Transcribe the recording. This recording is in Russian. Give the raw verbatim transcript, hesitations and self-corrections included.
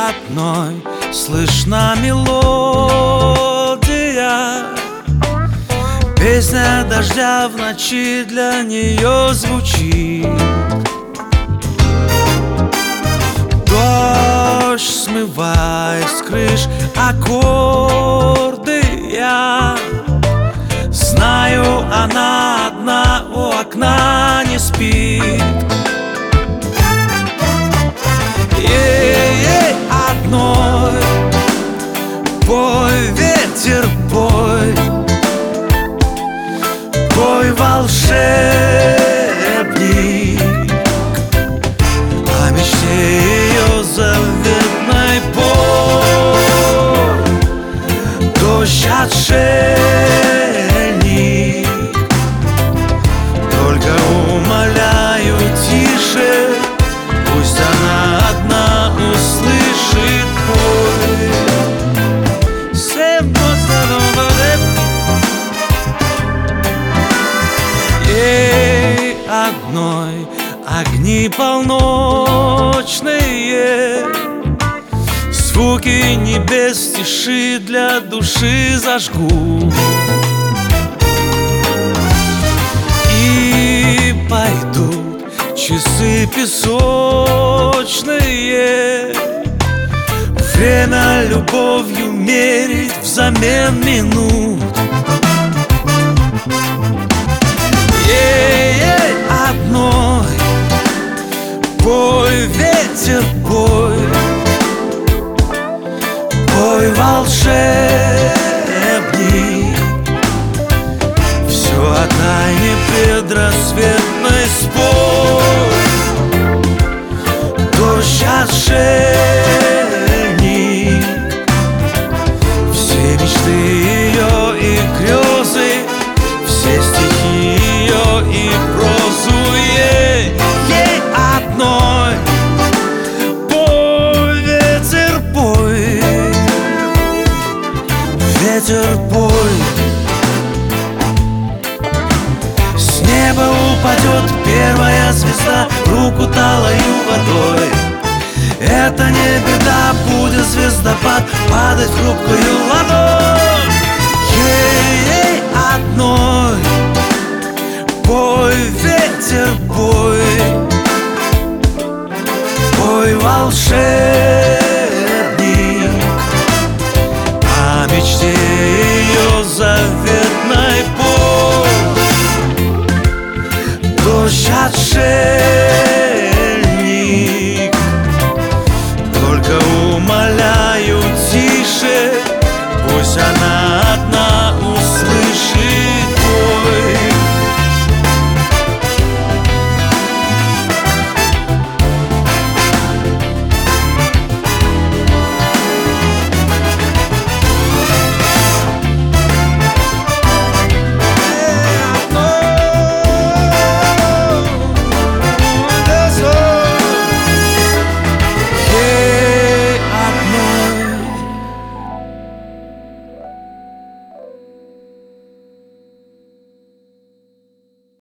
одной слышна мелодия, песня дождя в ночи для нее звучит. Дождь смывает с крыш аккорды, я знаю, она одна у окна не спит. Ей одной пой, ветер, пой, пой, волшебник, о мечте ее заветной пой. Дождь отшельник, только умоляю тише, пусть она одна услышит пой. Ей одной огни полночные, звуки небес тиши для души зажгу. И пойдут часы песочные, время любовью мерить взамен минут. Ей одной пой, ветер, пой, пой, волшебник, все о тайне предрассветной спой. Дождь отшельник, все мечты ее и грезы, все стихи ее и прозу. Ей, ей одной пой, ветер, пой, ветер, пой. С неба упадет первая звезда, в руку талою водой. Это не беда, будет звездопад падать в хрупкую ладонь. Ей одной пой, ветер, пой, пой, волшебник, о мечте ее заветной пой. Дождь отшельник,